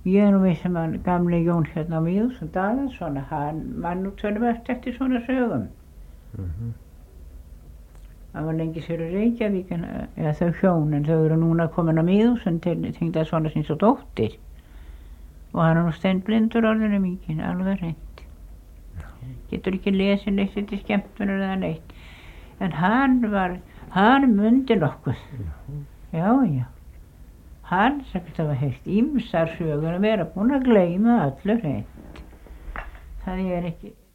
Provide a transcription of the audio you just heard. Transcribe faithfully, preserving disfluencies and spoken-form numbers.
Ég er nú við sem hann gamli Jón hérna á Mýðhúsum Daðason, hann man nú töluvert eftir svona sögum. Mhm. Það var lengi sér í Reykjavík, en, eða þau hjón, en þau eru núna komin á Mýðhúsum til Tengdasonar síns og dóttir. Og hann er nú steinblindur orðinu mikið, alveg reynd. Getur ekki lesið neitt til skemmtunar eða neitt. En hann var, hann mundi nokkuð. Já, já. Hann sagt að hafa heyrt ýmsar sögur að vera búinn að gleyma öllu hreint. Það er ekki